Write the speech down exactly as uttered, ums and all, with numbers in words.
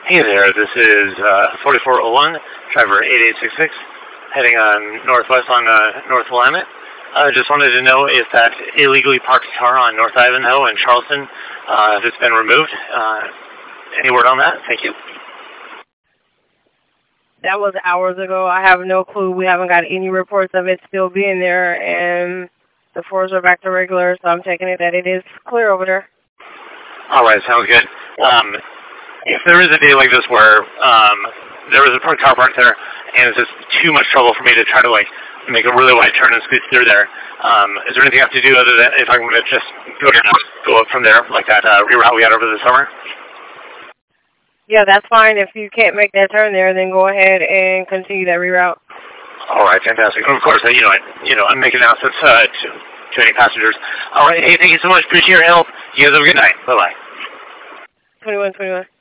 Hey there, this is uh, forty-four oh one, driver eight eight six six, heading on northwest on uh, North Willamette. I uh, just wanted to know if that illegally parked car on North Ivanhoe in Charleston, uh, if it's been removed. Uh, any word on that? Thank you. That was hours ago. I have no clue. We haven't got any reports of it still being there, and the floors are back to regular, so I'm taking it that it is clear over there. All right, sounds good. Um, If there is a day like this where um, there is a parked car parked there and it's just too much trouble for me to try to like make a really wide turn and squeeze through there, um, is there anything I have to do other than if I'm going to just go down, go up from there like that uh, reroute we had over the summer? Yeah, that's fine. If you can't make that turn there, then go ahead and continue that reroute. All right, fantastic. And of course, uh, you know, I, you know, I'm making announcements uh, to, to any passengers. All right, hey, thank you so much. Appreciate your help. You guys have a good night. Bye bye. twenty-one twenty-one.